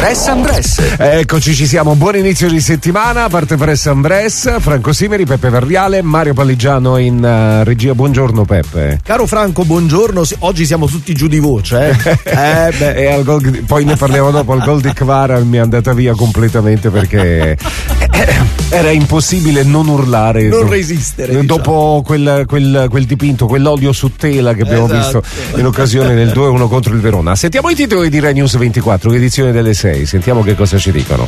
Press and Press. Eccoci, ci siamo. Buon inizio di settimana. Parte Press and Press. Franco Simeri, Peppe Verriale, Mario Palligiano in regia. Buongiorno Peppe. Caro Franco, buongiorno. Oggi siamo tutti giù di voce. E al gol, poi ne parliamo dopo. Al gol di Kvara mi è andata via completamente perché era impossibile non urlare, non resistere. Dopo quel dipinto, quell'olio su tela che abbiamo visto in occasione del 2-1 contro il Verona. Sentiamo i titoli di Rai News 24, edizione delle 6. Sentiamo che cosa ci dicono.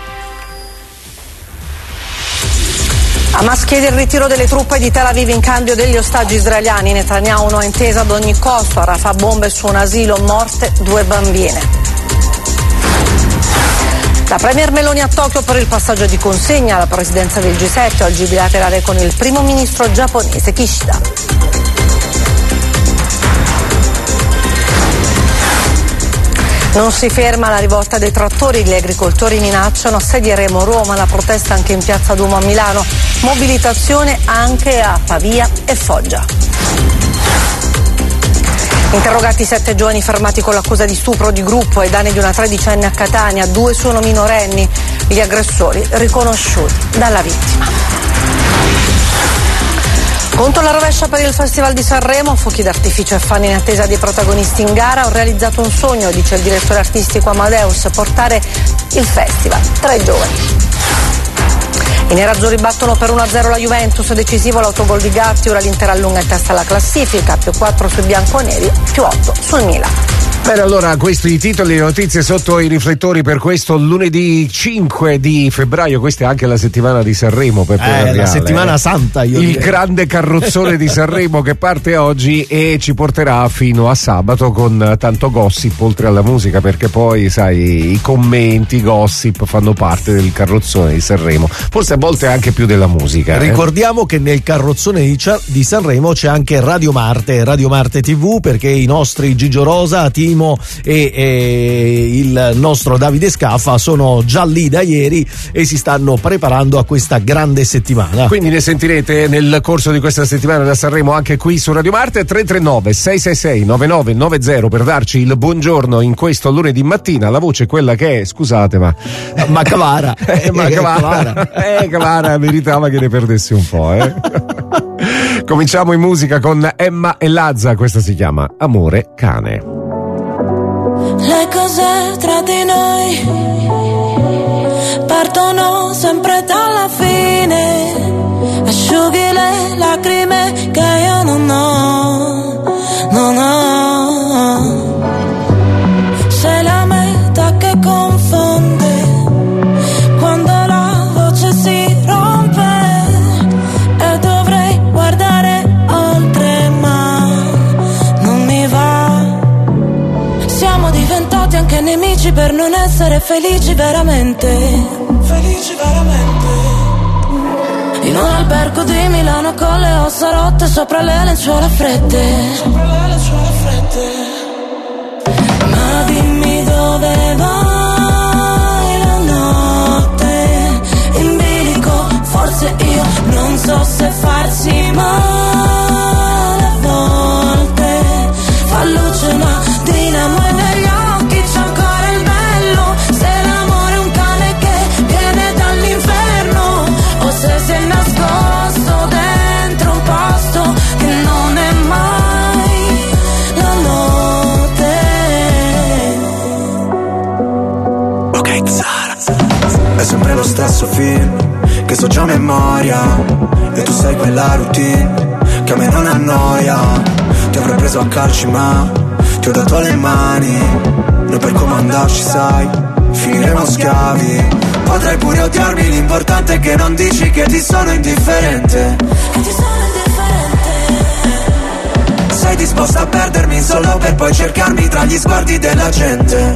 Hamas chiede il ritiro delle truppe di Tel Aviv in cambio degli ostaggi israeliani. Netanyahu no intesa ad ogni costo. A Rafah bombe su un asilo, morte 2 bambine. La premier Meloni a Tokyo per il passaggio di consegna alla presidenza del G7, oggi bilaterale con il primo ministro giapponese Kishida. Non si ferma la rivolta dei trattori, gli agricoltori minacciano assedieremo Roma, la protesta anche in piazza Duomo a Milano, mobilitazione anche a Pavia e Foggia. Interrogati 7 giovani fermati con l'accusa di stupro di gruppo ai danni di una 13enne a Catania, 2 sono minorenni, gli aggressori riconosciuti dalla vittima. Conto alla rovescia per il Festival di Sanremo, fuochi d'artificio e fan in attesa dei protagonisti in gara. Ho realizzato un sogno, dice il direttore artistico Amadeus, portare il festival tra i giovani. I nerazzurri battono per 1-0 la Juventus, decisivo l'autogol di Gatti, ora l'Inter allunga in testa alla classifica, più 4 sui bianconeri, più 8 sul Milan. Bene, allora questi i titoli, le notizie sotto i riflettori per questo lunedì 5 di febbraio. Questa è anche la settimana di Sanremo, per la settimana santa, io direi. Grande carrozzone di Sanremo che parte oggi e ci porterà fino a sabato con tanto gossip oltre alla musica, perché poi sai i commenti, i gossip fanno parte del carrozzone di Sanremo, forse a volte anche più della musica. Ricordiamo che nel carrozzone di Sanremo c'è anche Radio Marte TV, perché i nostri Gigio Rosa, Timo e il nostro Davide Scaffa sono già lì da ieri e si stanno preparando a questa grande settimana. Quindi ne sentirete nel corso di questa settimana da Sanremo anche qui su Radio Marte. 339 666 9990 per darci il buongiorno in questo lunedì mattina. La voce è quella che è, scusate ma Kvara Kvara meritava che ne perdessi un po'. Cominciamo in musica con Emma e Lazza, questa si chiama Amore Cane. Le cose tra di noi partono sempre dalla fine, asciughi le lacrime che io non ho. Sei la metà che confonde quando la voce si rompe e dovrei guardare oltre ma non mi va. Siamo diventati anche nemici per non essere felici veramente. In un albergo di Milano con le ossa rotte sopra le lenzuola fredde. Ma dimmi dove vai la notte in bilico, forse io non so se farsi male a volte. Fa luce una dinamo e negli occhi c'è ancora il bello. Se l'amore è un cane che viene dall'inferno o se si è nascosto dentro un posto che non è mai la notte. Ok Zara, è sempre lo stesso film che so già a memoria e tu sai quella routine che a me non annoia. Ti avrei preso a calci ma ti ho dato le mani, noi per comandarci sai, finiremo schiavi. Potrai pure odiarmi, l'importante è che non dici che ti sono indifferente. Sei disposta a perdermi solo per poi cercarmi tra gli sguardi della gente.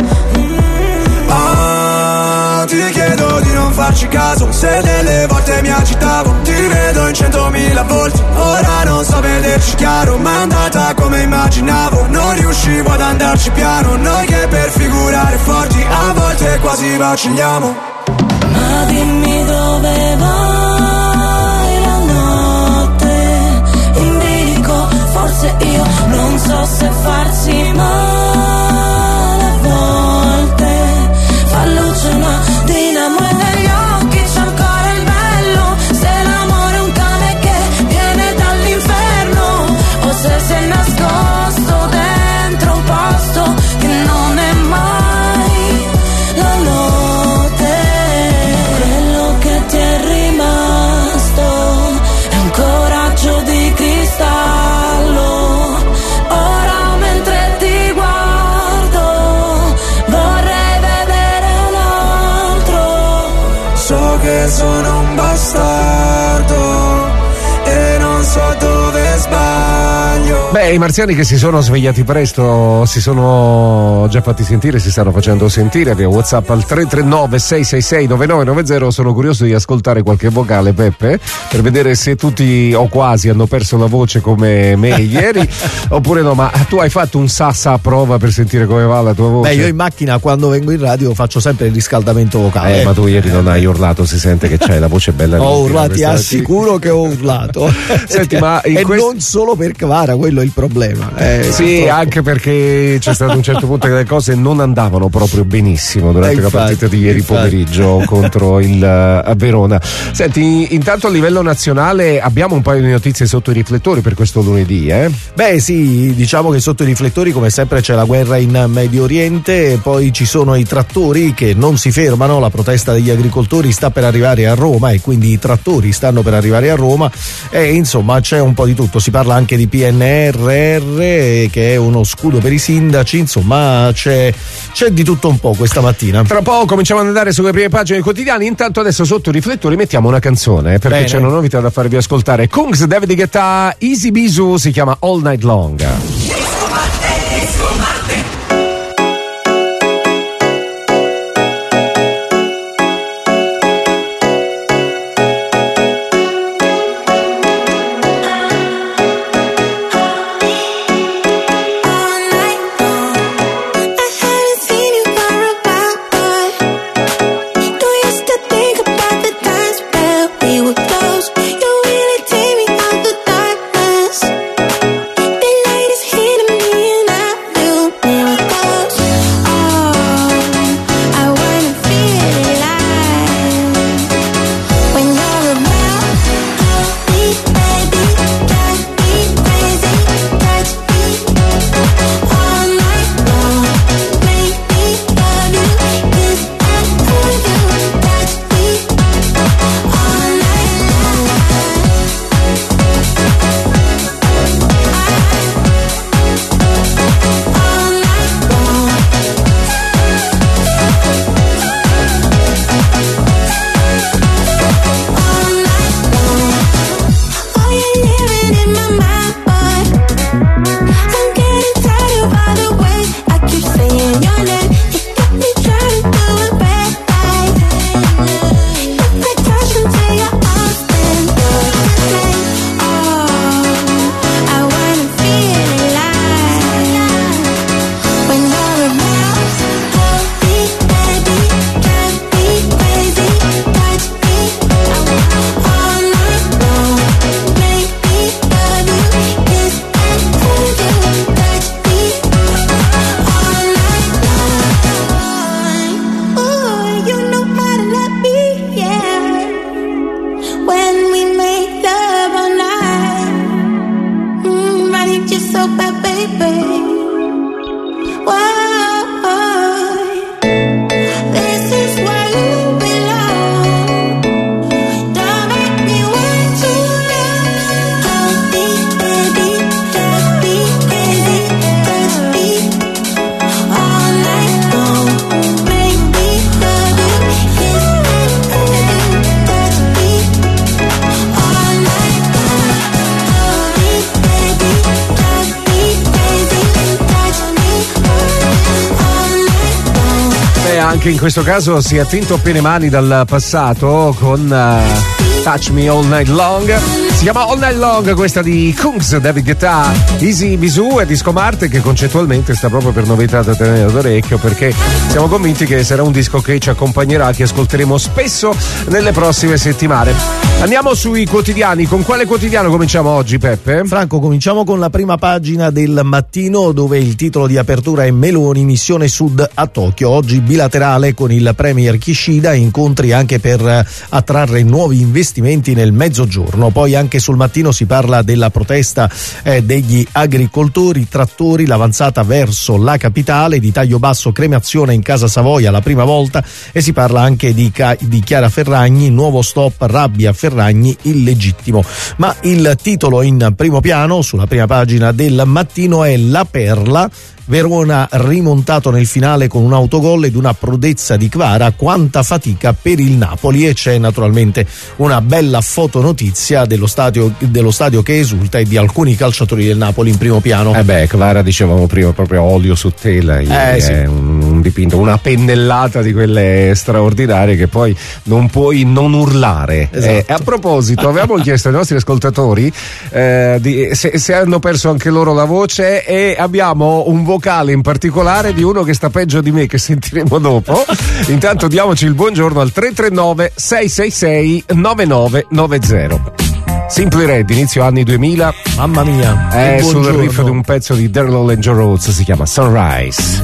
Ti chiedo di non farci caso, se delle volte mi agitavo, ti vedo in 100.000 volti. Ora non so vederci chiaro, ma è andata come immaginavo. Non riuscivo ad andarci piano, noi che per figurare forti a volte quasi vacilliamo. Ma dimmi dove vai la notte in bilico, forse io non so se farsi male a volte. Fa sono un bastardo e non so dove sbaglio. Beh, i marziani che si sono svegliati presto si sono già fatti sentire, si stanno facendo sentire via WhatsApp al 339 666 9990. Sono curioso di ascoltare qualche vocale, Peppe, per vedere se tutti o quasi hanno perso la voce come me ieri oppure no. Ma tu hai fatto un sassa a prova per sentire come va la tua voce? Beh, io in macchina quando vengo in radio faccio sempre il riscaldamento vocale. Ma tu ieri non hai urlato, si sente che c'hai la voce bella. Ho urlato, ti assicuro che ho urlato. Senti, ma non solo per Kvara, quello è il problema. Sì, purtroppo. anche perché c'è stato un certo punto che le cose non andavano proprio benissimo durante la partita di ieri pomeriggio contro il Verona. Senti, intanto a livello nazionale abbiamo un paio di notizie sotto i riflettori per questo lunedì, eh? Beh sì, diciamo che sotto i riflettori come sempre c'è la guerra in Medio Oriente, poi ci sono i trattori che non si fermano, la protesta degli agricoltori sta per arrivare a Roma e quindi i trattori stanno per arrivare a Roma e insomma c'è un po' di tutto, si parla anche di PNRR che è uno scudo per i sindaci, insomma c'è di tutto un po' questa mattina. Tra poco cominciamo ad andare sulle prime pagine dei quotidiani, intanto adesso sotto i riflettori mettiamo una canzone perché c'è una novità da farvi ascoltare. Kungs, David Guetta, Easy Bisou, si chiama All Night Long. Anche in questo caso si è attinto a piene mani dal passato con Touch Me All Night Long. Si chiama All Night Long questa di Kungs, David Guetta, Easy Bisou e Disco Marte, che concettualmente sta proprio per novità da tenere d'orecchio, perché siamo convinti che sarà un disco che ci accompagnerà, che ascolteremo spesso nelle prossime settimane. Andiamo sui quotidiani. Con quale quotidiano cominciamo oggi, Peppe? Franco, cominciamo con la prima pagina del Mattino, dove il titolo di apertura è Meloni, missione Sud a Tokyo. Oggi bilaterale con il premier Kishida, incontri anche per attrarre nuovi investimenti nel Mezzogiorno. Poi anche sul Mattino si parla della protesta degli agricoltori, trattori, l'avanzata verso la capitale, di taglio basso, cremazione in Casa Savoia la prima volta, e si parla anche di Chiara Ferragni, nuovo stop, rabbia, Ferragni illegittimo. Ma il titolo in primo piano sulla prima pagina del Mattino è La Perla. Verona rimontato nel finale con un autogol ed una prodezza di Kvara, quanta fatica per il Napoli, e c'è naturalmente una bella fotonotizia dello stadio che esulta e di alcuni calciatori del Napoli in primo piano. Kvara, dicevamo prima, proprio olio su tela, sì. È un dipinto, una pennellata di quelle straordinarie che poi non puoi non urlare. Esatto. A proposito, avevamo chiesto ai nostri ascoltatori se hanno perso anche loro la voce, e abbiamo un vocale in particolare di uno che sta peggio di me, che sentiremo dopo. Intanto diamoci il buongiorno al 339 666 9990. Simply Red, inizio anni 2000. Mamma mia, è sul riff di un pezzo di Daryl Hall and Joe Rhodes, si chiama Sunrise.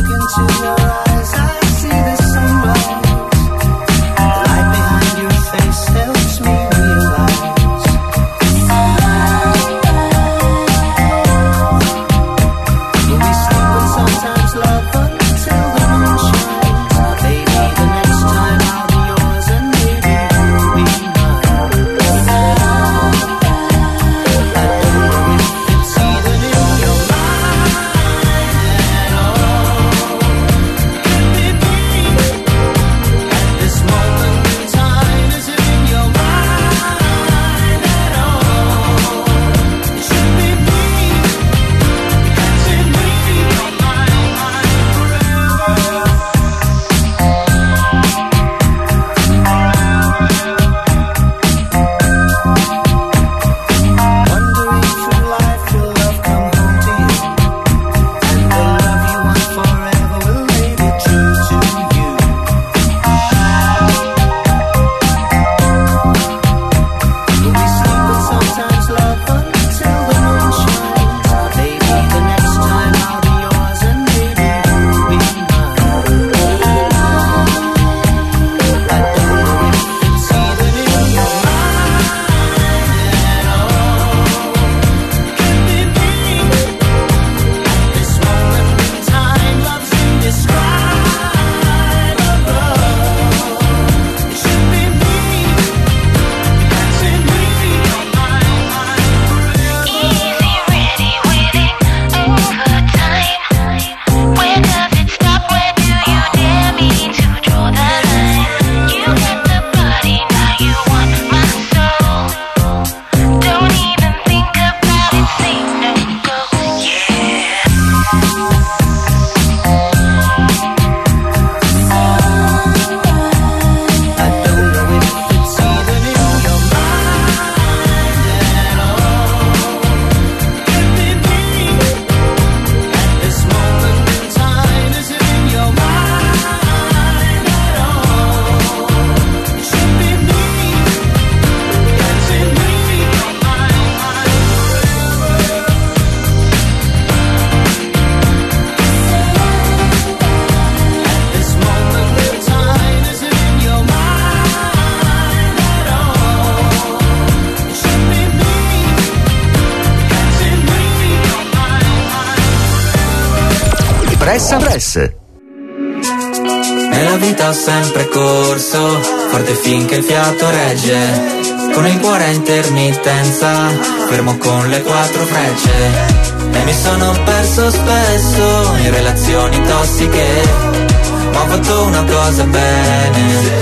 Nella vita ho sempre corso, forte finché il fiato regge. Con il cuore a intermittenza, fermo con le 4 frecce. E mi sono perso spesso in relazioni tossiche, ma ho fatto una cosa bene: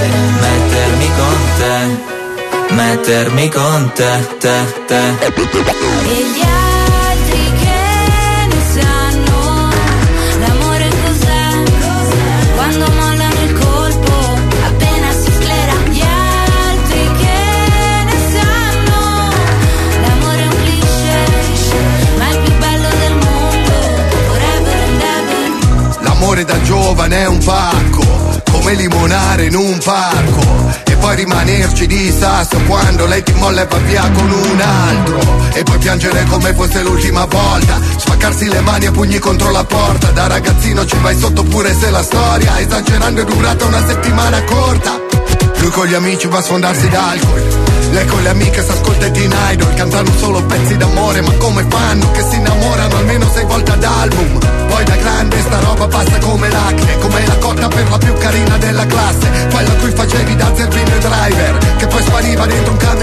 mettermi con te, te. E gli altri che ne sanno, l'amore cos'è? Quando mollano il colpo, appena si sclera. Gli altri che ne sanno, l'amore è un cliché, ma è il più bello del mondo, forever and ever. L'amore da giovane è un pacco, come limonare in un parco, e poi rimanerci di sasso quando lei ti molla e va via con un altro, e poi piangere come fosse l'ultima volta, spaccarsi le mani a pugni contro la porta. Da ragazzino ci vai sotto pure se la storia, esagerando, è durata una settimana corta. Lui con gli amici va a sfondarsi d'alcol, lei con le amiche s'ascolta i Teen Idol, cantano solo pezzi d'amore, ma come fanno che si innamorano almeno 6 volte ad album? Poi da grande sta roba passa come l'acne, come la cotta per la più carina della classe, quella a cui facevi da zerbino e driver, che poi spariva dentro un camion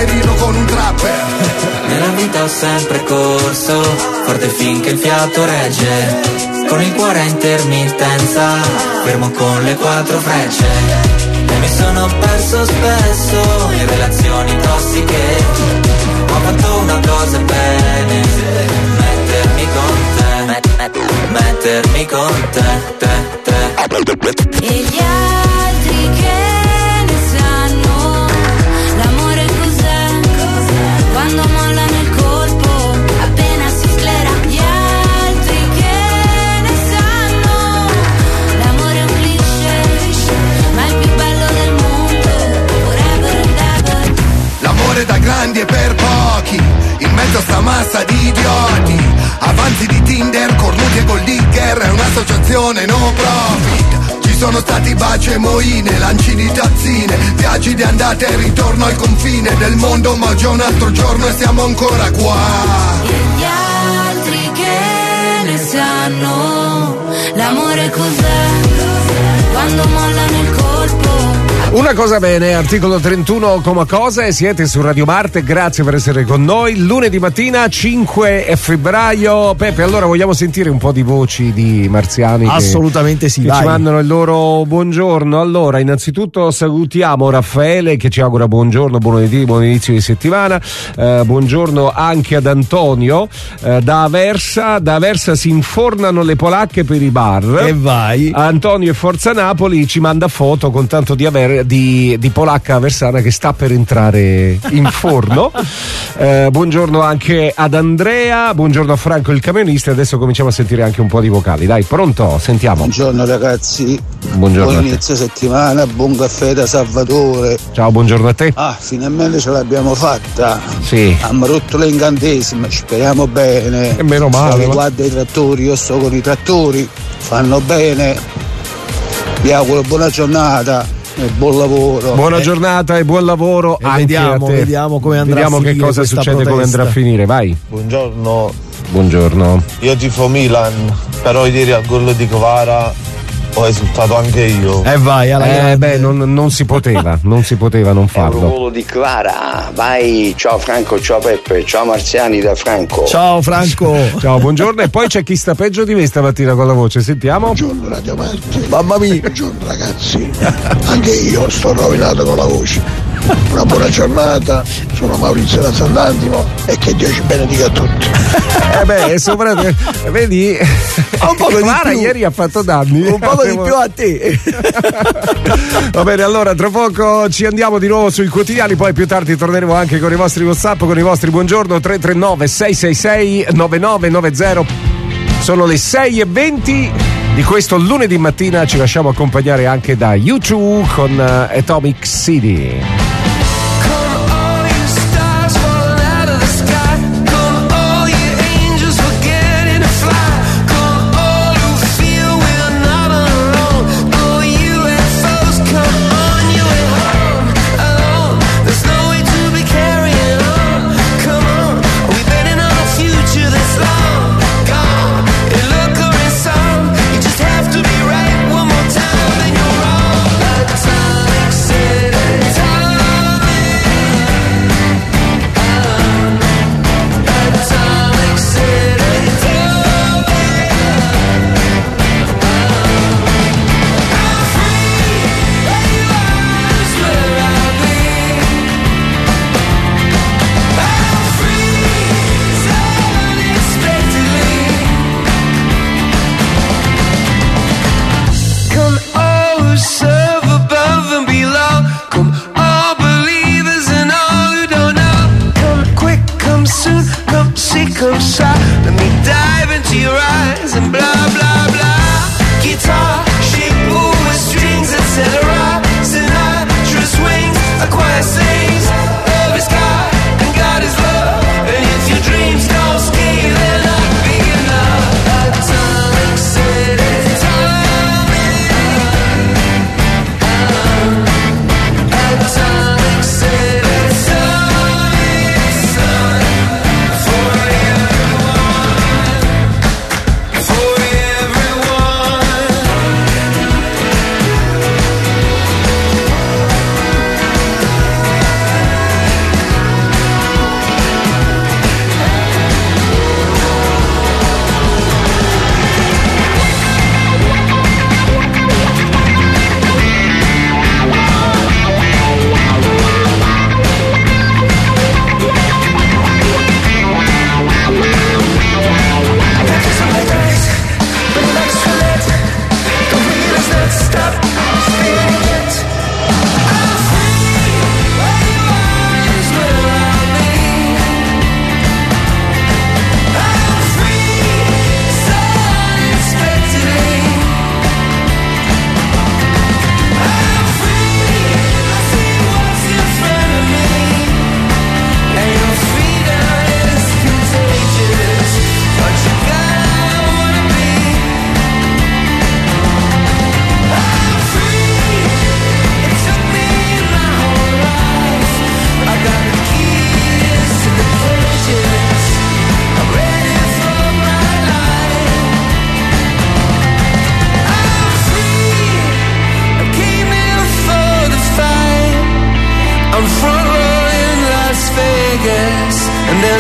sempre corso, forte finché il fiato regge, con il cuore a intermittenza, fermo con le 4 frecce. E mi sono perso spesso in relazioni tossiche, ho fatto una cosa bene, mettermi con te. E gli altri che ne sanno, l'amore cos'è? Quando mollano il colpo, appena si sclera. Gli altri che ne sanno, l'amore è un cliché, ma il più bello del mondo, forever and ever. L'amore da grandi e per pochi, in mezzo a sta massa di idioti, avanzi di Tinder, cornuti e gold digger, è un'associazione no profit. Ci sono stati baci e moine, lanci di tazzine, viaggi di andata e ritorno al confine del mondo, ma già un altro giorno e siamo ancora qua. E gli altri che ne sanno, l'amore cos'è? Quando mollano il colpo. Una cosa bene, articolo 31 come cosa, e siete su Radio Marte, grazie per essere con noi. Lunedì mattina 5 febbraio. Peppe, allora vogliamo sentire un po' di voci di marziani? Assolutamente sì, che vai. ci mandano il loro buongiorno. Allora, innanzitutto salutiamo Raffaele che ci augura buongiorno, buon lunedì, buon inizio di settimana. Buongiorno anche ad Antonio. Da Aversa si infornano le polacche per i bar. E vai. Antonio e Forza Napoli ci manda foto con tanto di polacca aversana che sta per entrare in forno. Buongiorno anche ad Andrea, buongiorno a Franco il camionista. Adesso cominciamo a sentire anche un po' di vocali. Dai, pronto? Sentiamo. Buongiorno ragazzi, Buongiorno buon a te. inizio settimana, buon caffè da Salvatore. Ciao, buongiorno a te. Finalmente ce l'abbiamo fatta. Sì. Abbiamo rotto le incantesime, speriamo bene. E meno male. Riguarda i trattori, io sto con i trattori, fanno bene. Vi auguro buona giornata e buon lavoro. Buona giornata e buon lavoro E anche vediamo, a te. vediamo come andrà Vediamo a finire che cosa questa succede, come protesta. andrà a finire. Vai. Buongiorno, Buongiorno. io tifo Milan, però ieri al gol di Kvara ho esultato anche io. Vai, alla grande. Non si poteva non farlo. Volo di Clara, vai, ciao Franco, ciao Peppe, ciao Marziani da Franco. Ciao Franco. Ciao, buongiorno. E poi c'è chi sta peggio di me stamattina con la voce, sentiamo. Buongiorno Radio Marte. Mamma mia. Buongiorno ragazzi, anche io sto rovinato con la voce. Una buona giornata, sono Maurizio da Sant'Antimo e che Dio ci benedica a tutti. Vedi, Un po' di Clara più. ieri ha fatto danni. Un po' di più a te. Va bene, allora tra poco ci andiamo di nuovo sui quotidiani, poi più tardi torneremo anche con i vostri WhatsApp, con i vostri buongiorno. 339 666 9990. Sono le 6:20 di questo lunedì mattina, ci lasciamo accompagnare anche da U2 con Atomic City. Time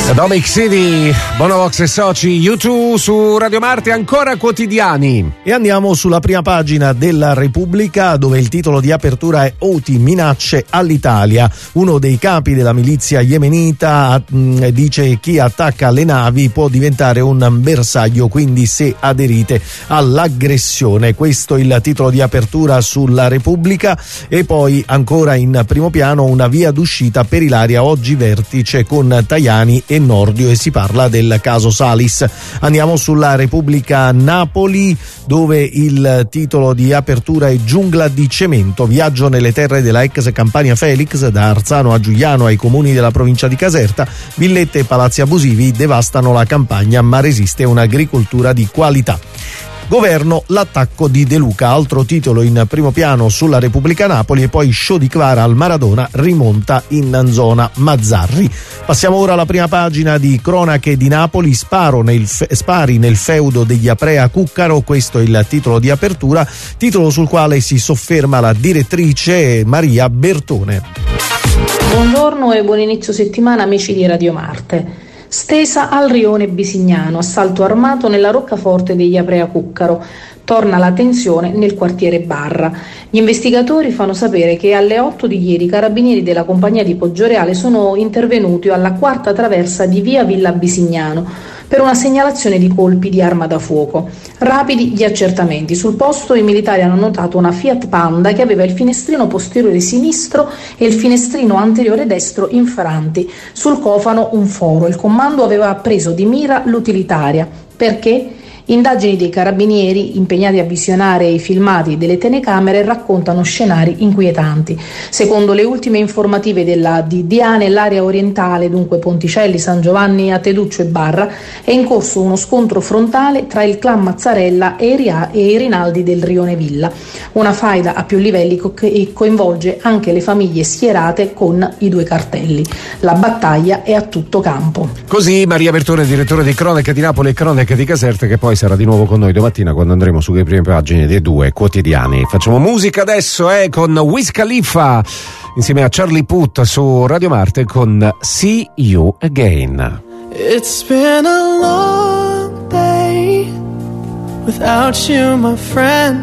Atomic City, Bonovox e Soci, U2 su Radio Marte, ancora quotidiani. E andiamo sulla prima pagina della Repubblica, dove il titolo di apertura è Houthi minacce all'Italia. Uno dei capi della milizia yemenita dice: chi attacca le navi può diventare un bersaglio, quindi se aderite all'aggressione. Questo è il titolo di apertura sulla Repubblica. E poi ancora in primo piano una via d'uscita per Ilaria, oggi vertice con Tajani e Nordio, e si parla del caso Salis. Andiamo sulla Repubblica Napoli, dove il titolo di apertura è Giungla di cemento, viaggio nelle terre della ex Campania Felix, da Arzano a Giuliano ai comuni della provincia di Caserta. Villette e palazzi abusivi devastano la campagna, ma resiste un'agricoltura di qualità. Governo, l'attacco di De Luca, altro titolo in primo piano sulla Repubblica Napoli. E poi show di Kvara al Maradona, rimonta in zona Mazzarri. Passiamo ora alla prima pagina di Cronache di Napoli, spari nel feudo degli Aprea Cuccaro, questo è il titolo di apertura, titolo sul quale si sofferma la direttrice Maria Bertone. Buongiorno e buon inizio settimana amici di Radio Marte. Stesa al rione Bisignano, assalto armato nella roccaforte degli Aprea Cuccaro. Torna la tensione nel quartiere Barra. Gli investigatori fanno sapere che alle 8 di ieri i carabinieri della compagnia di Poggioreale sono intervenuti alla quarta traversa di via Villa Bisignano per una segnalazione di colpi di arma da fuoco. Rapidi gli accertamenti. Sul posto i militari hanno notato una Fiat Panda che aveva il finestrino posteriore sinistro e il finestrino anteriore destro infranti. Sul cofano un foro. Il comando aveva preso di mira l'utilitaria. Perché? Indagini dei carabinieri impegnati a visionare i filmati delle telecamere raccontano scenari inquietanti. Secondo le ultime informative della DDA, nell'area orientale, dunque Ponticelli, San Giovanni a Teduccio e Barra, è in corso uno scontro frontale tra il clan Mazzarella e i Rinaldi del Rione Villa. Una faida a più livelli che coinvolge anche le famiglie schierate con i due cartelli. La battaglia è a tutto campo. Così Maria Bertone, direttore di Cronache di Napoli e Cronache di Caserta, che poi sarà di nuovo con noi domattina quando andremo sulle prime pagine dei due quotidiani. Facciamo musica adesso con Wiz Khalifa insieme a Charlie Puth su Radio Marte con See You Again. It's been a long day without you, my friend,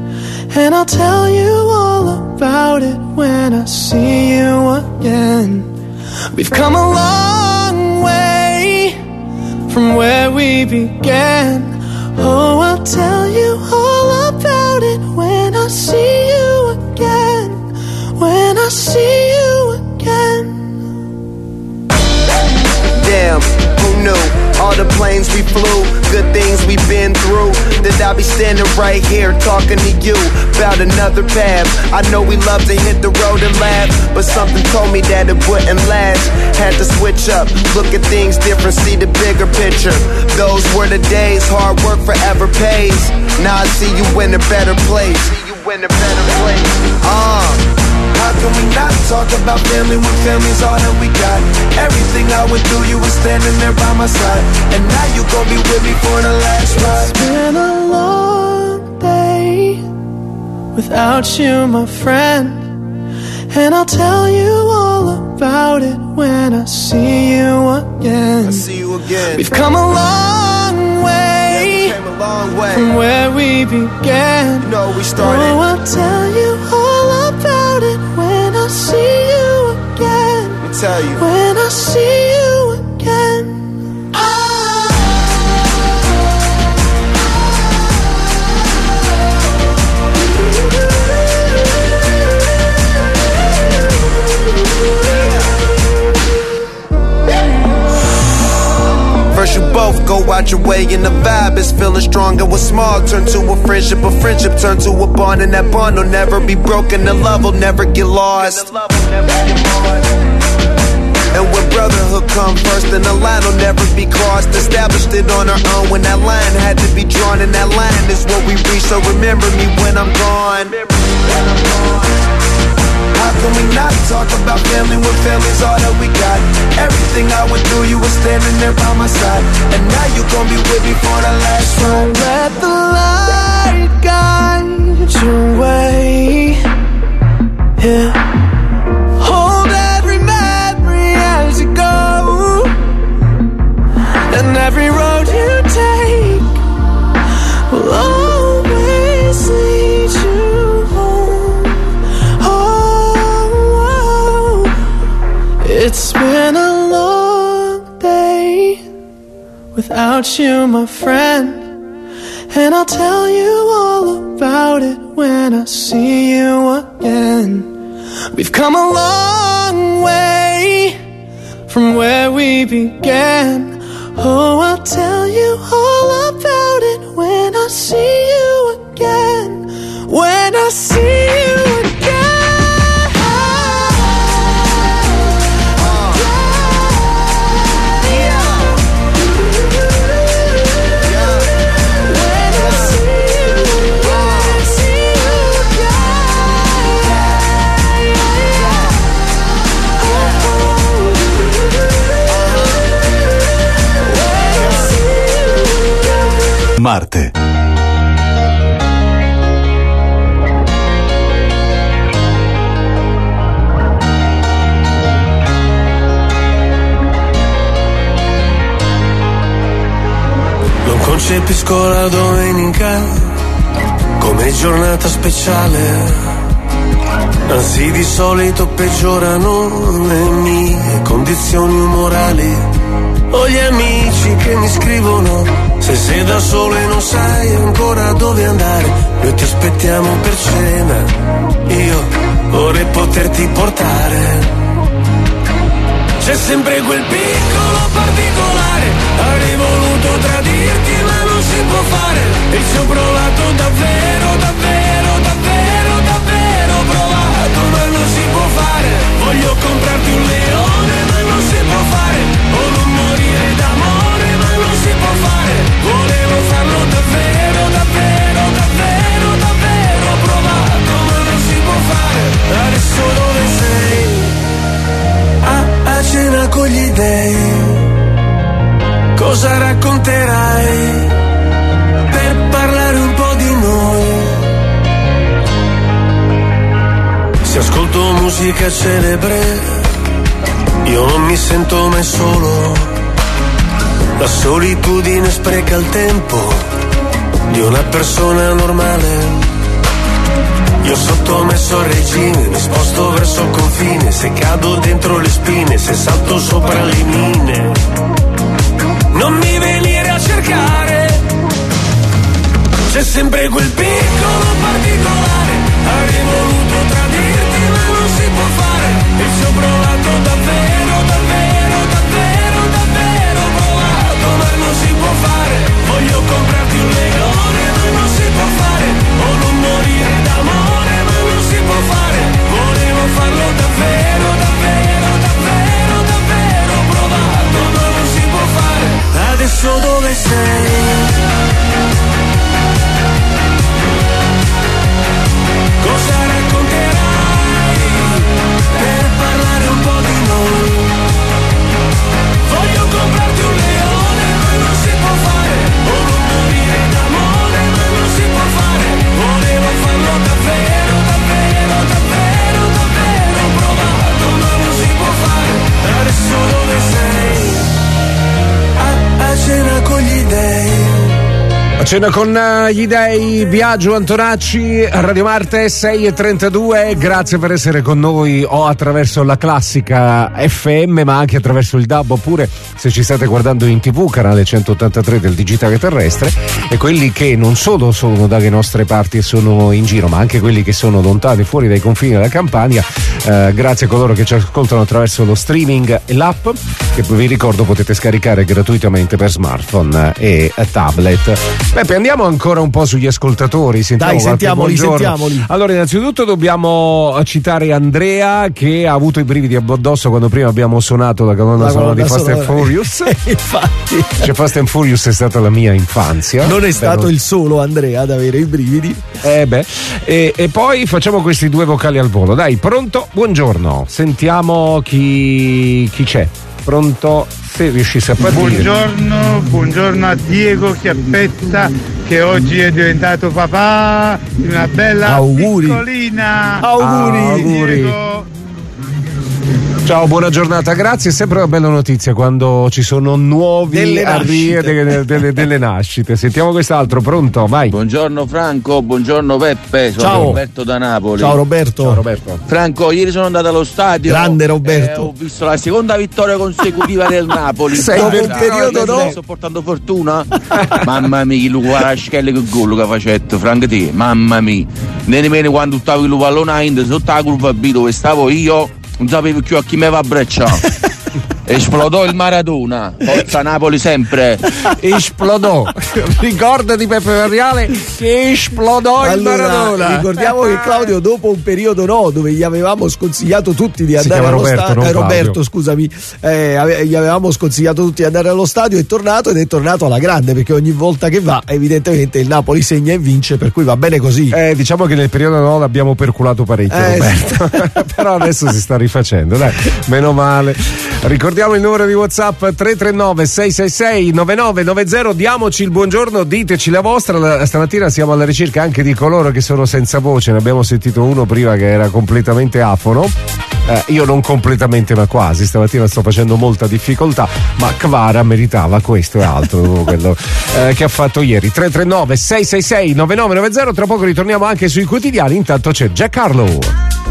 and I'll tell you all about it when I see you again. We've come a long way from where we began. Oh, I'll tell you all about it when I see you again. When I see you again. Damn, who knew? All the planes we flew, good things we've been through. That I'll be standing right here talking to you about another path. I know we love to hit the road and laugh, but something told me that it wouldn't last. Had to switch up, look at things different, see the bigger picture. Those were the days, hard work forever pays. Now I see you in a better place. How can we not talk about family when family's all that we got? Everything I went through, you were standing there by my side, and now you gon' be with me for the last ride. It's been a long day without you, my friend, and I'll tell you all about it when I see you again. We've come a long way, from where we began. You know we started. Oh, I'll tell you all about it when I see you again. Let me tell you. When I see you again. First you both go out your way and the vibe is feeling strong. And what's small turn to a friendship turn to a bond, and that bond will never be broken. The love will never get lost. And when brotherhood come first, then the line will never be crossed. Established it on our own when that line had to be drawn, and that line is what we reach. So remember me when I'm gone. How can we not talk about family when family's all that we got? Everything I went through, you were standing there by my side, and now you gon' be with me for the last ride. So let the light guide your way. Yeah. Hold every memory as you go. It's been a long day without you, my friend, and I'll tell you all about it when I see you again. We've come a long way from where we began. Oh, I'll tell you all about it when I see you again. When I see you again. Marte. Non concepisco la domenica come giornata speciale, anzi di solito peggiorano le mie condizioni umorali. Ho gli amici che mi scrivono: se sei da solo e non sai ancora dove andare, noi ti aspettiamo per cena, io vorrei poterti portare. C'è sempre quel piccolo particolare, avrei voluto tradirti ma non si può fare, e ci ho provato davvero, davvero, davvero, davvero provato, ma non si può fare. Voglio comprarti un leone ma non si può fare, o non morire d'amore ma non si può fare. Volevo farlo davvero, davvero, davvero, davvero provato, ma non si può fare. Adesso dove sei? A cena con gli dèi, cosa racconterai per parlare un po' di noi? Se ascolto musica celebre, io non mi sento mai solo. La solitudine spreca il tempo di una persona normale. Io sottomesso al regime, mi sposto verso il confine, se cado dentro le spine, se salto sopra le mine. Non mi venire a cercare, c'è sempre quel piccolo particolare, avrei voluto tradirti ma non si può fare, e ci ho provato davvero, davvero, davvero, davvero provato, ma non si può fare. Voglio comprarti un leone ma non si può fare, o non morire d'amore ma non si può fare. Volevo farlo davvero, davvero, davvero, davvero provato, ma non si può fare. Adesso dove sei? Cosa racconterai per parlare un po' di noi? Voglio comprarti un leone ma non si può fare, o non morire d'amore ma non si può fare. Volevo farlo davvero, davvero, davvero, davvero provato, ma non si può fare. Adesso dove sei? A cena con gli dèi. A cena con gli dèi, Biagio Antonacci, Radio Marte 6:32. Grazie per essere con noi o attraverso la classica FM, ma anche attraverso il DAB, oppure se ci state guardando in TV, canale 183 del digitale terrestre, e quelli che non solo sono dalle nostre parti e sono in giro, ma anche quelli che sono lontani fuori dai confini della Campania. Grazie a coloro che ci ascoltano attraverso lo streaming e l'app, che vi ricordo potete scaricare gratuitamente per smartphone e tablet. Beppe, andiamo ancora un po' sugli ascoltatori. Dai, sentiamoli. Allora, innanzitutto dobbiamo citare Andrea, che ha avuto i brividi addosso quando prima abbiamo suonato la colonna sonora di Fast and Furious. Infatti, cioè, Fast and Furious è stata la mia infanzia. Non è stato il solo Andrea ad avere i brividi. E poi facciamo questi due vocali al volo. Dai, pronto? Buongiorno. Sentiamo chi c'è. Pronto? Se riuscisse a partire. Buongiorno a Diego Chiappetta, che oggi è diventato papà di una bella piccolina. Auguri. Diego. Ciao, buona giornata, grazie. È sempre una bella notizia quando ci sono nuovi arrivi delle nascite. Sentiamo quest'altro, pronto? Vai. Buongiorno Franco, buongiorno Peppe, sono Ciao. Roberto da Napoli. Ciao Roberto. Ciao Roberto. Franco, ieri sono andato allo stadio. Grande Roberto. Ho visto la seconda vittoria consecutiva del Napoli. Dopo un periodo no. Sto portando fortuna. Mamma mia, che Guaraschelli che gol che facetto, Franco te, mamma mia. Nemmeno quando stavo il pallone a Inter sotto la curva B dove stavo io, non sapevo più a chi mi va a brecciare. Esplodò il Maradona, forza Napoli sempre. Esplodò. Ricordati Peppe Variale che esplodò il Maradona. Ricordiamo che Claudio dopo un periodo no, dove gli avevamo sconsigliato tutti di andare allo stadio. Roberto, scusami, gli avevamo sconsigliato tutti di andare allo stadio, è tornato ed è tornato alla grande, perché ogni volta che va evidentemente il Napoli segna e vince, per cui va bene così. Diciamo che nel periodo no l'abbiamo perculato parecchio, Roberto. Però adesso si sta rifacendo, dai, meno male. Ricordiamo il numero di WhatsApp 339 666 9990, diamoci il buongiorno, diteci la vostra. Stamattina siamo alla ricerca anche di coloro che sono senza voce, ne abbiamo sentito uno prima che era completamente afono, io non completamente ma quasi, stamattina sto facendo molta difficoltà, ma Kvara meritava questo e altro quello che ha fatto ieri. 339 666 9990, tra poco ritorniamo anche sui quotidiani, intanto c'è Jack Harlow.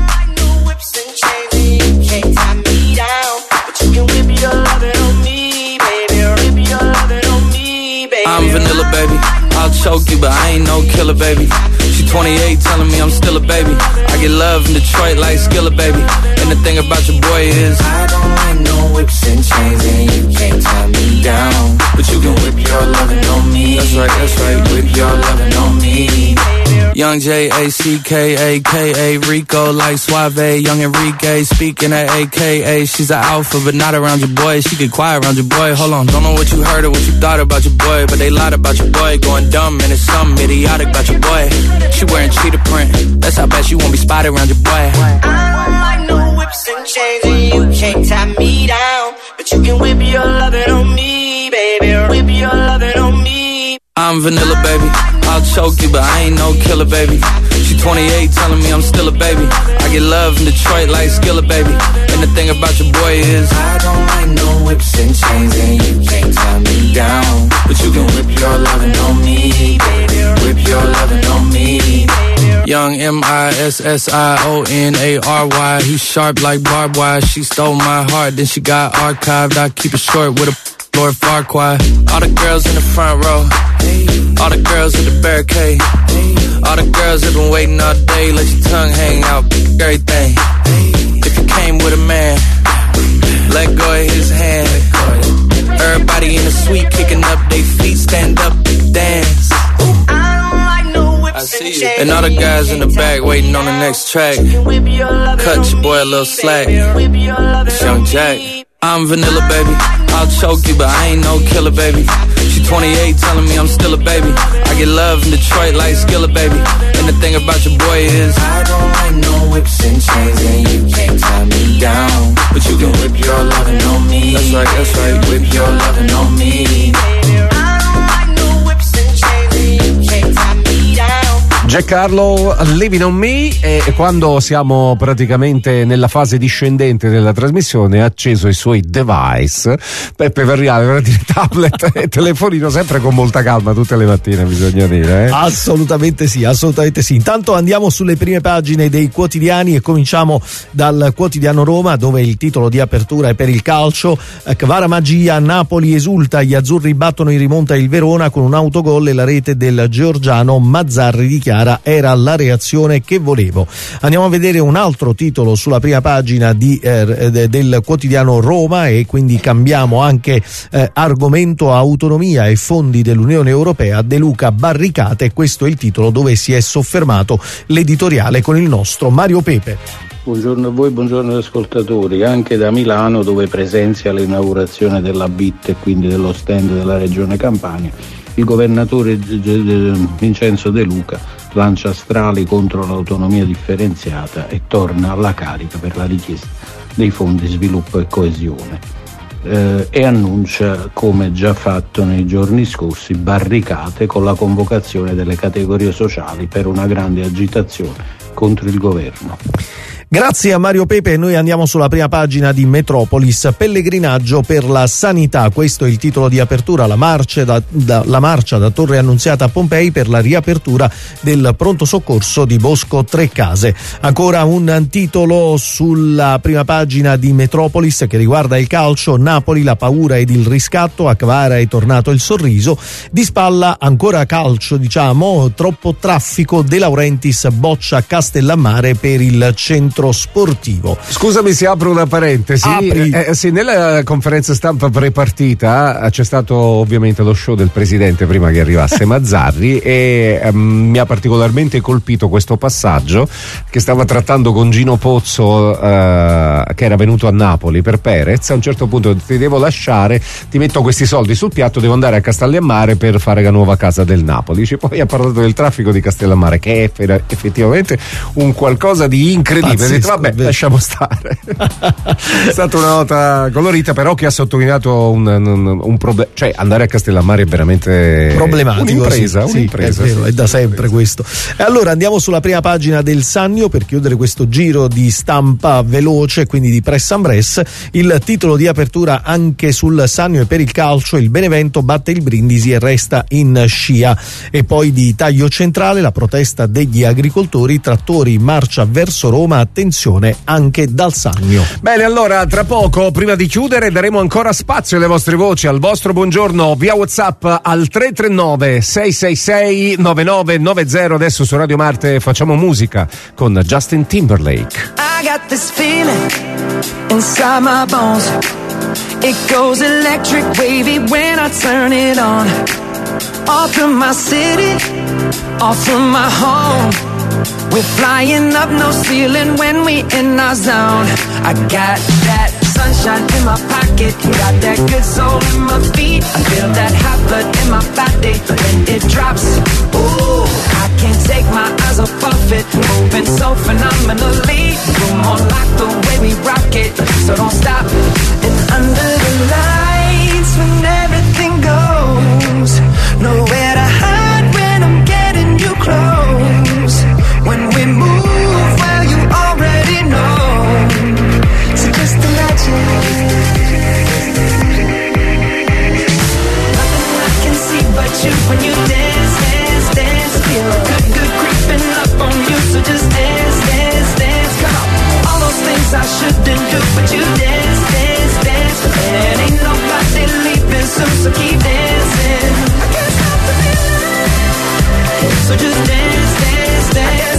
I'm vanilla, baby. I'll choke you, but I ain't no killer, baby. She 28, telling me I'm still a baby. I get love in Detroit like Skilla, baby. And the thing about your boy is I don't like no whips and chains, and you can't tie me down. But you can whip your lovin' on me. That's right, whip your lovin' on me. Young J-A-C-K-A-K-A Rico like Suave, young Enrique speaking at AKA. She's an alpha but not around your boy. She get quiet around your boy. Hold on, don't know what you heard or what you thought about your boy, but they lied about your boy. Going dumb and it's something idiotic about your boy. She wearing cheetah print, that's how bad she won't be spotted around your boy. I don't like no whips and chains, and you can't tie me down. But you can whip your lovin' on me, baby. Whip your lovin' on me. I'm vanilla, baby. I'll choke you, but I ain't no killer, baby. She 28, telling me I'm still a baby. I get love in Detroit like Skilla, baby. And the thing about your boy is I don't like no whips and chains, and you can't tie me down. But you can whip your lovin' on me, baby. Whip your lovin' on me. Young M-I-S-S-I-O-N-A-R-Y. He's sharp like barbed wire. She stole my heart, then she got archived. I keep it short with a Lord Farquaad. All the girls in the front row, all the girls with the barricade, all the girls that been waiting all day, let your tongue hang out, everything. If you came with a man, let go of his hand. Everybody in the suite kicking up their feet, stand up, dance. I see you. And all the guys in the back waiting on the next track. Cut your boy a little slack. It's Young Jack. I'm vanilla, baby. I'll choke you, but I ain't no killer, baby. She 28, telling me I'm still a baby. I get love in Detroit like Skilla, baby. And the thing about your boy is I don't like no whips and chains, and you can't tie me down. But you can whip your lovin' on me. That's right, whip your lovin' on me. Jack Harlow, Living on Me, e quando siamo praticamente nella fase discendente della trasmissione ha acceso i suoi device. Peppe Verriale, per dire tablet e telefonino, sempre con molta calma tutte le mattine, bisogna dire. Assolutamente sì. Intanto andiamo sulle prime pagine dei quotidiani e cominciamo dal quotidiano Roma, dove il titolo di apertura è per il calcio. Kvara magia, Napoli esulta, gli azzurri battono in rimonta il Verona con un autogol e la rete del georgiano. Mazzarri dichiara era la reazione che volevo. Andiamo a vedere un altro titolo sulla prima pagina del quotidiano Roma, e quindi cambiamo anche argomento: autonomia e fondi dell'Unione Europea, De Luca barricate. Questo è il titolo dove si è soffermato l'editoriale con il nostro Mario Pepe. Buongiorno a voi, buongiorno agli ascoltatori, anche da Milano, dove presenzia l'inaugurazione della BIT e quindi dello stand della Regione Campania. Il governatore Vincenzo De Luca lancia strali contro l'autonomia differenziata e torna alla carica per la richiesta dei fondi sviluppo e coesione, e annuncia, come già fatto nei giorni scorsi, barricate con la convocazione delle categorie sociali per una grande agitazione contro il governo. Grazie a Mario Pepe, noi andiamo sulla prima pagina di Metropolis. Pellegrinaggio per la sanità, questo è il titolo di apertura, la marcia da Torre Annunziata a Pompei per la riapertura del pronto soccorso di Bosco Trecase. Ancora un titolo sulla prima pagina di Metropolis che riguarda il calcio, Napoli, la paura ed il riscatto, a Kvara è tornato il sorriso, di spalla ancora calcio, troppo traffico, De Laurentiis boccia Castellammare per il centro sportivo. Scusami se apro una parentesi. Sì, nella conferenza stampa prepartita c'è stato ovviamente lo show del presidente prima che arrivasse Mazzarri e mi ha particolarmente colpito questo passaggio che stava trattando con Gino Pozzo che era venuto a Napoli per Perez. A un certo punto: ti devo lasciare, ti metto questi soldi sul piatto, devo andare a Castellammare per fare la nuova casa del Napoli. Poi ha parlato del traffico di Castellammare che è effettivamente un qualcosa di incredibile. Ho detto, vabbè, lasciamo stare. È stata una nota colorita, però, che ha sottolineato un problema. Cioè, andare a Castellammare è veramente problematico. Un'impresa. È vero, è da sempre questo. E allora andiamo sulla prima pagina del Sannio per chiudere questo giro di stampa veloce, quindi di press and press. Il titolo di apertura anche sul Sannio è per il calcio: il Benevento batte il Brindisi e resta in scia. E poi di taglio centrale la protesta degli agricoltori, trattori in marcia verso Roma, attenzione anche dal Sannio. Bene, allora tra poco, prima di chiudere, daremo ancora spazio alle vostre voci, al vostro buongiorno via WhatsApp al 339 666 9990. Adesso su Radio Marte facciamo musica con Justin Timberlake. I got this feeling inside my bones. It goes electric wavy when I turn it on. Off from my city, off from my home. We're flying up, no ceiling when we in our zone. I got that sunshine in my pocket, got that good soul in my feet. I feel that hot blood in my body when it drops. Ooh, I can't take my eyes off of it, moving so phenomenally. You're more like the way we rock it, so don't stop. And under the lights when everything goes, nowhere to hide when I'm getting you close. When we move, well, you already know. So just imagine. Nothing I can see but you when you dance, dance, dance. Feel good, good creeping up on you. So just dance, dance, dance. Come on. All those things I shouldn't do, but you dance, dance, dance. And ain't nobody leaving soon, so keep dancing. I can't stop the feeling. So just dance, dance, dance.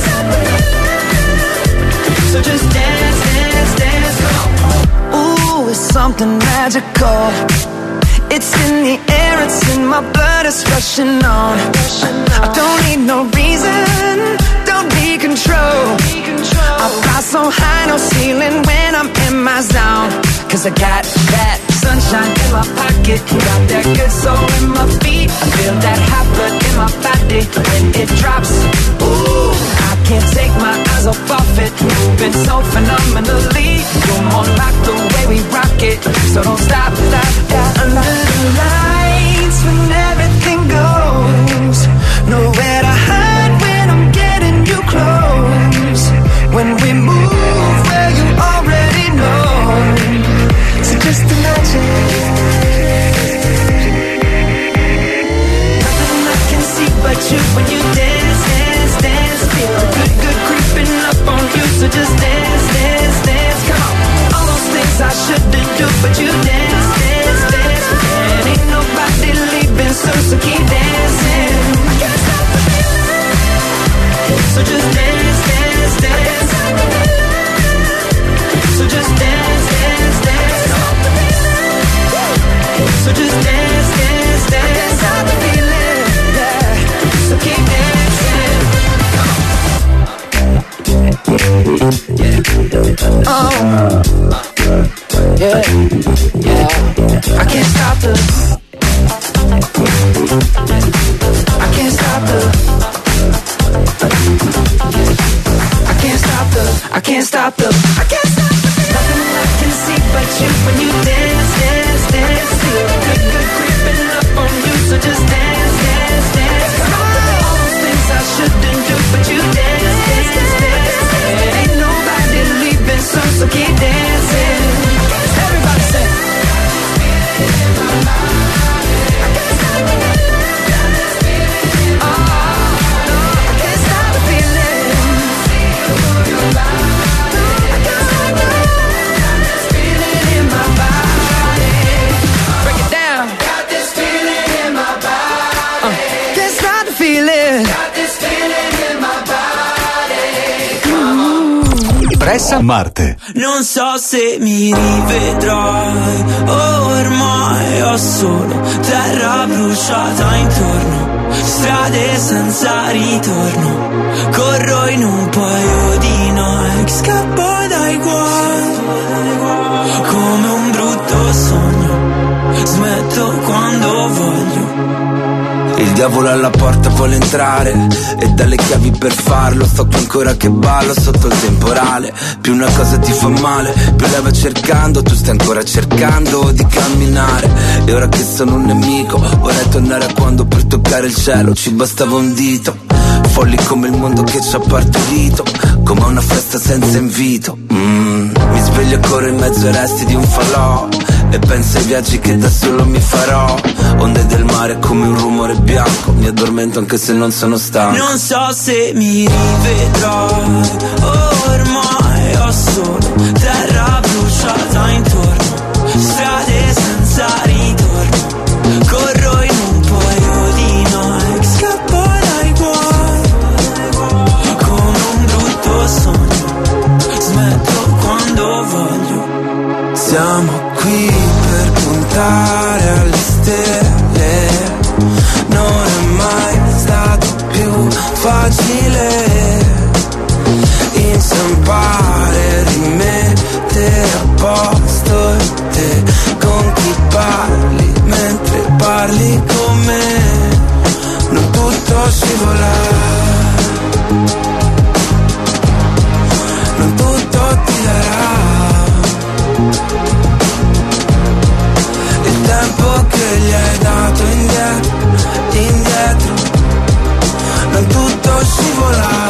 So just dance, dance, dance. Ooh, it's something magical. It's in the air, it's in my blood, it's rushing on. I don't need no reason, don't need control. I fly so high, no ceiling when I'm in my zone. Cause I got that sunshine in my pocket, got that good soul in my feet. I feel that hot blood in my body when it drops. Ooh, I can't take my eyes off of it, moving so phenomenally. You're more like the way we rock it, so don't stop, stop, stop. Under the lights when everything goes, nowhere to hide when I'm getting you close. When we move, well, you already know. So just imagine. Nothing I can see but you when you dance, dance, dance. Feel good, good creeping up on you. So just dance, dance, dance. Come on. All those things I shouldn't do, but you dance, dance, dance. And ain't nobody leaving soon, so keep dancing. I can't stop the feeling. So just dance, dance, dance. So just dance, dance, dance. So just dance, dance, dance. I can't stop the feeling, yeah. So keep dancing. Oh, yeah, yeah. I can't stop the. I can't stop the. I can't stop the. I can't stop the. I can't stop the. Nothing I can see but you when you dance, dance, dance. Feel good, good creeping up on you. So just dance, dance, dance. All those things I shouldn't do, but you dance, dance, dance. And ain't nobody leaving. interessa? Marte. Non so se mi rivedrai, ormai ho solo terra bruciata intorno, strade senza ritorno, corro in un paio di Nike, scappo dai guai, come un brutto sogno, smetto quando voglio. Il diavolo alla porta vuole entrare e dalle chiavi per farlo. Sto qui ancora che ballo sotto il temporale. Più una cosa ti fa male, più la vai cercando. Tu stai ancora cercando di camminare. E ora che sono un nemico vorrei tornare a quando per toccare il cielo ci bastava un dito. Folli come il mondo che ci ha partorito, come una festa senza invito. Mi sveglio e corro in mezzo ai resti di un falò e penso ai viaggi che da solo mi farò. Onde del mare come un rumore bianco, mi addormento anche se non sono stanco. Non so se mi rivedrai, ormai ho solo terra bruciata intorno, strade senza ritorno, corro in un paio di Nike, scappo dai guai, come un brutto sogno, smetto quando voglio. Siamo qui per puntare alle stelle, non è mai stato più facile inciampare, rimettere a posto te con chi parli mentre parli con me, non tutto scivola, non tutto ti darà il tempo che gli hai dato indietro, non tutto scivola.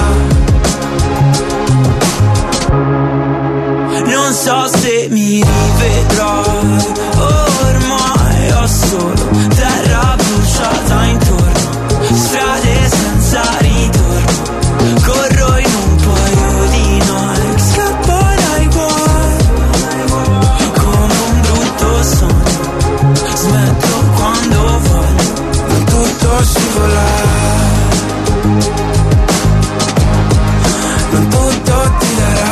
Non so se mi rivedrai, ormai ho solo terra bruciata intorno, strade senza ritorno, corro in un paio di Nike, scappo dai guai, come un brutto sogno, smetto quando voglio, non tutto scivola, non tutto ti darà.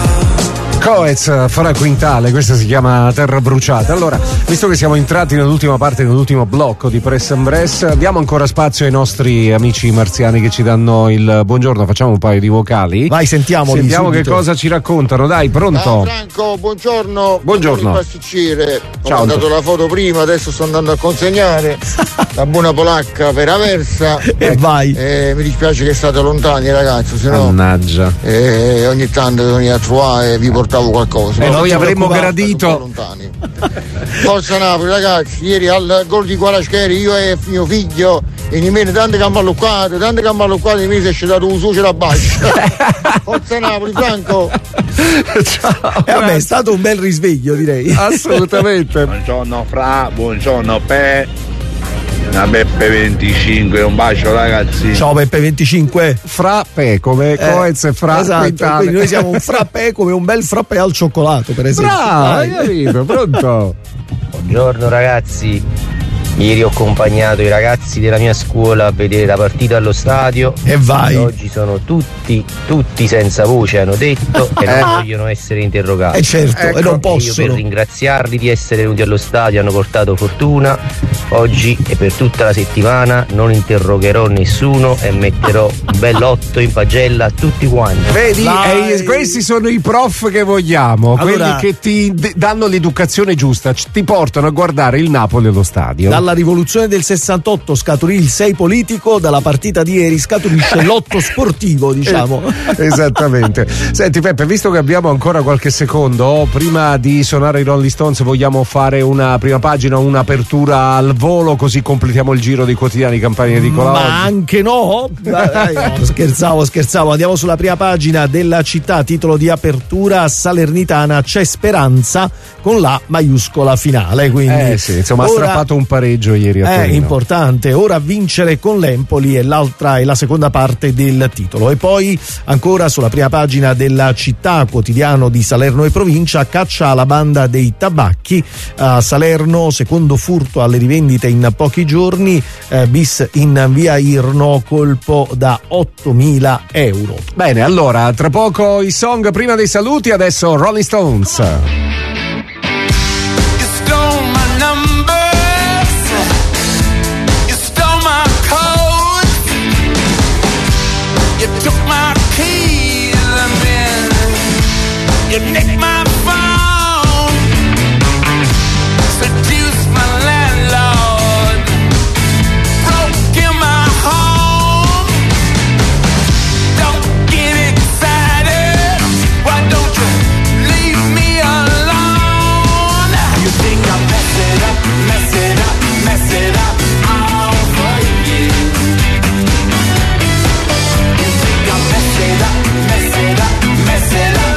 Coez farà Quintale, questa si chiama Terra Bruciata. Allora, visto che siamo entrati nell'ultima parte, nell'ultimo blocco di Press and Bress, diamo ancora spazio ai nostri amici marziani che ci danno il buongiorno, facciamo un paio di vocali. Vai, sentiamo che cosa ci raccontano. Dai, pronto? Ciao Franco, buongiorno. Buongiorno. Pasticcere. Ho Ciao. mandato la foto prima, adesso sto andando a consegnare la buona polacca per Aversa. E vai. Mi dispiace che state lontani, ragazzi, se no Mannaggia. ogni tanto venite a trovare e vi portavo qualcosa. E noi avremmo gradito. Forza Napoli, ragazzi, ieri al gol di Guarascheri io e mio figlio e nemmeno tante camballuccate, di me si è scedato un sucero a bascia. Forza Napoli, Franco. Ciao. Vabbè, è stato un bel risveglio, direi. Assolutamente. Buongiorno Fra, buongiorno Pe. Una Beppe 25, un bacio ragazzi. Ciao Beppe 25. Frappè come Coez e Fra. Esatto, Quintale. quindi noi siamo un frappè come un bel frappè al cioccolato, per esempio. Bravo, hai capito, pronto? Buongiorno ragazzi. Ieri ho accompagnato i ragazzi della mia scuola a vedere la partita allo stadio. E vai. Oggi sono tutti senza voce, hanno detto, e non vogliono essere interrogati. Certo, e non Io possono. per ringraziarli di essere venuti allo stadio hanno portato fortuna. Oggi e per tutta la settimana non interrogherò nessuno e metterò un bel 8 in pagella a tutti quanti. Vedi, questi sono i prof che vogliamo, Allora, quelli che ti danno l'educazione giusta, ti portano a guardare il Napoli allo stadio. Dalla rivoluzione del 68 scaturì il 6 politico, dalla partita di ieri scaturisce l'8 sportivo, diciamo. Esattamente. Senti Peppe, visto che abbiamo ancora qualche secondo, prima di suonare i Rolling Stones vogliamo fare una prima pagina, un'apertura al volo, così completiamo il giro dei quotidiani Campania Edicola. Ma anche no? Dai, no, scherzavo. Andiamo sulla prima pagina della città, titolo di apertura: Salernitana, c'è speranza con la maiuscola finale. Quindi sì, insomma, ha strappato un pareggio pareggio ieri a Torino. Importante, ora vincere con l'Empoli è l'altra e la seconda parte del titolo. E poi ancora sulla prima pagina della Città, quotidiano di Salerno e provincia, caccia alla banda dei tabacchi a Salerno, secondo furto alle rivendite in pochi giorni, bis in via Irno, colpo da 8.000 euro. Bene, allora tra poco i song prima dei saluti, adesso Rolling Stones. You nicked my phone, seduced my landlord, broke in my home. Don't get excited, why don't you leave me alone? You think I'll mess it up, mess it up, mess it up all for you. You think I'll mess it up, mess it up, mess it up.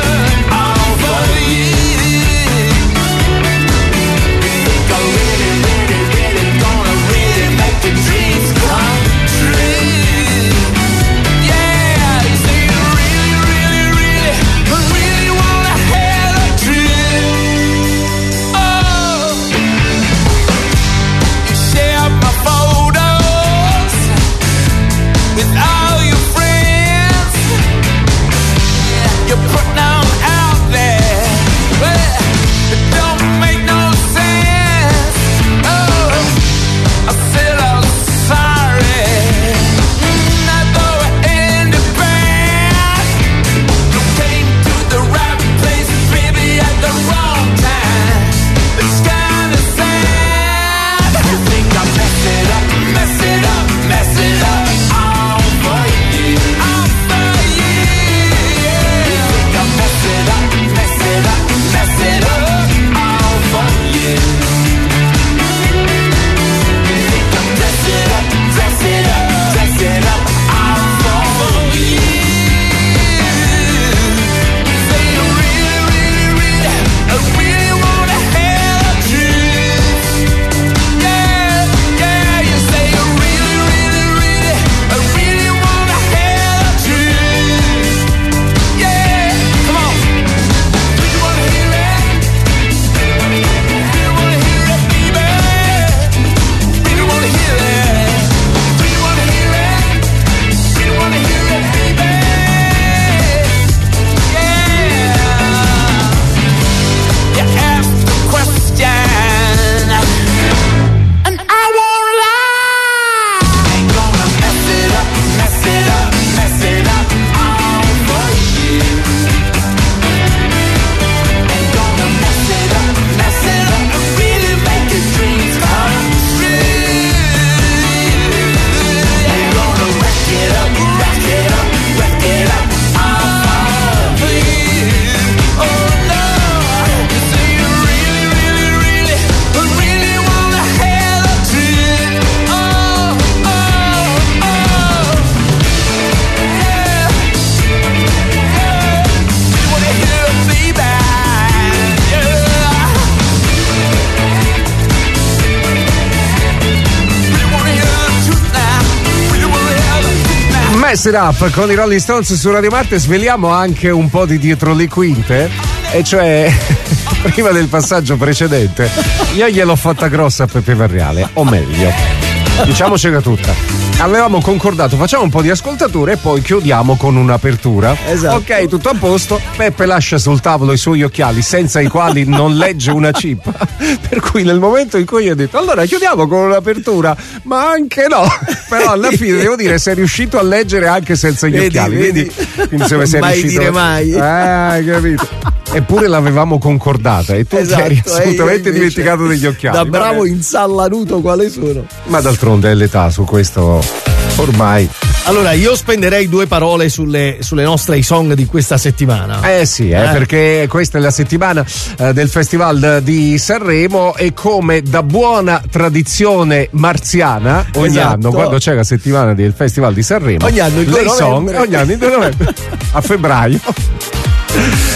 Mess It Up con i Rolling Stones su Radio Marte. Sveliamo anche un po' di dietro le quinte, e cioè prima del passaggio precedente io gliel'ho fatta grossa a Peppe Varriale, o meglio, diciamocela tutta, avevamo concordato facciamo un po' di ascoltature e poi chiudiamo con un'apertura. Esatto. Ok, tutto a posto. Peppe lascia sul tavolo i suoi occhiali senza i quali non legge una cippa, per cui nel momento in cui io ho detto allora chiudiamo con un'apertura, ma anche no, però alla fine devo dire sei riuscito a leggere anche senza gli occhiali, quindi se sei mai riuscito dire mai. hai capito. Eppure l'avevamo concordata e tu ti eri assolutamente dimenticato degli occhiali. Da bravo insallanuto quale sono. Ma d'altronde è l'età, su questo ormai. Allora io spenderei due parole sulle nostre song di questa settimana. Sì, perché questa è la settimana del Festival di Sanremo e come da buona tradizione marziana ogni anno quando c'è la settimana del Festival di Sanremo ogni anno il 2 novembre ogni anno il 2 novembre a febbraio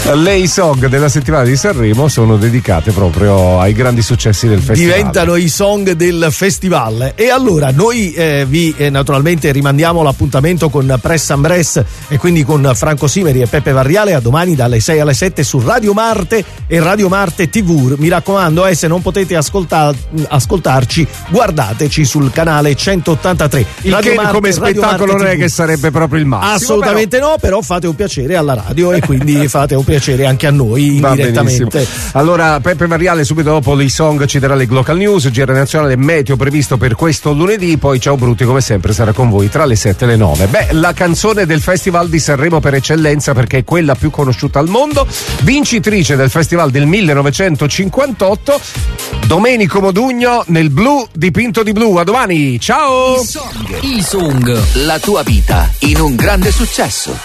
Le song della settimana di Sanremo sono dedicate proprio ai grandi successi del festival. Diventano i song del festival. E allora noi vi naturalmente rimandiamo l'appuntamento con Press and Bress e quindi con Franco Simeri e Peppe Varriale a domani dalle 6 alle 7 su Radio Marte e Radio Marte TV. Mi raccomando, se non potete ascoltarci, guardateci sul canale 183. Il Radio che Marte, come spettacolo non è che sarebbe proprio il massimo. Assolutamente no, però fate un piacere alla radio e quindi fate un piacere anche a noi indirettamente. Allora Peppe Varriale subito dopo i song ci darà le local news, GR nazionale, meteo previsto per questo lunedì, poi Ciao Brutti come sempre sarà con voi tra le 7 e le 9. Beh, la canzone del Festival di Sanremo per eccellenza, perché è quella più conosciuta al mondo, vincitrice del festival del 1958, Domenico Modugno nel Blu dipinto di blu. A domani, ciao! I song, la tua vita in un grande successo.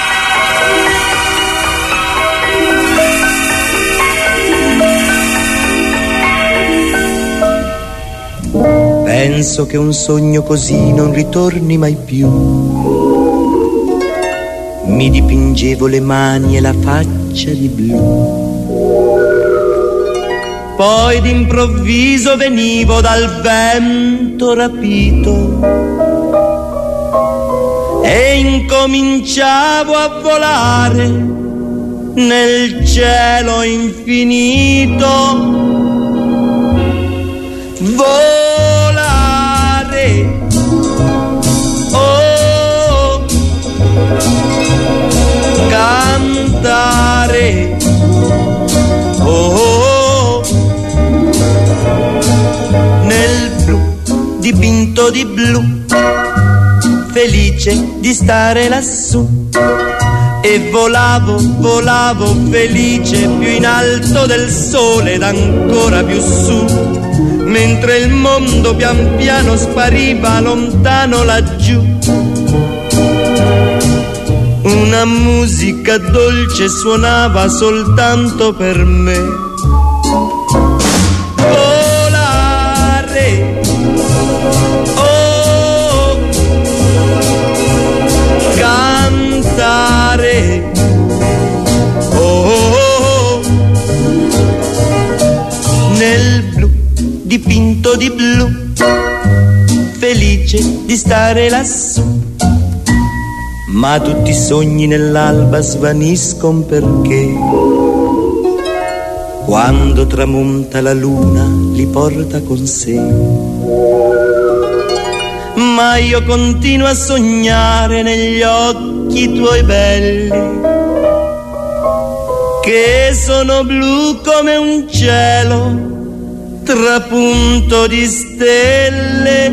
Penso che un sogno così non ritorni mai più. Mi dipingevo le mani e la faccia di blu. Poi d'improvviso venivo dal vento rapito e incominciavo a volare nel cielo infinito. Volare, oh, cantare, oh, nel blu dipinto di blu, felice di stare lassù. E volavo, volavo felice più in alto del sole ed ancora più su, mentre il mondo pian piano spariva lontano laggiù. Una musica dolce suonava soltanto per me. Volare, oh, cantare, oh, nel blu dipinto di blu, felice di stare lassù. Ma tutti i sogni nell'alba svaniscono perché quando tramonta la luna li porta con sé. Ma io continuo a sognare negli occhi tuoi belli, che sono blu come un cielo trapunto di stelle.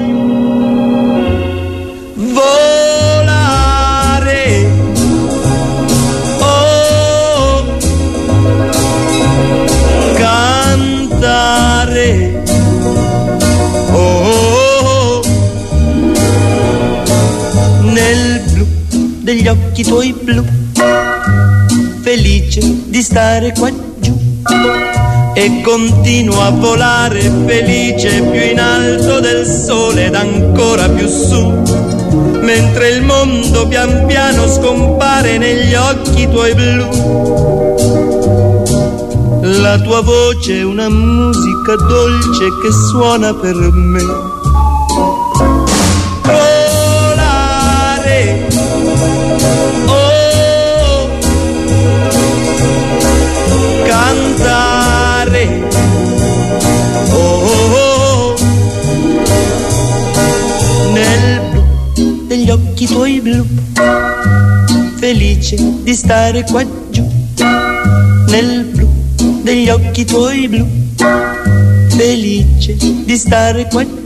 Volare, oh, cantare, oh, nel blu degli occhi tuoi blu, felice di stare qua giù. E continuo a volare felice più in alto del sole ed ancora più su, mentre il mondo pian piano scompare negli occhi tuoi blu. La tua voce è una musica dolce che suona per me. Volare, oh, cantare, oh, nel blu degli occhi tuoi blu, felice di stare qua giù. Nel blu degli occhi tuoi blu, felice di stare qua giù.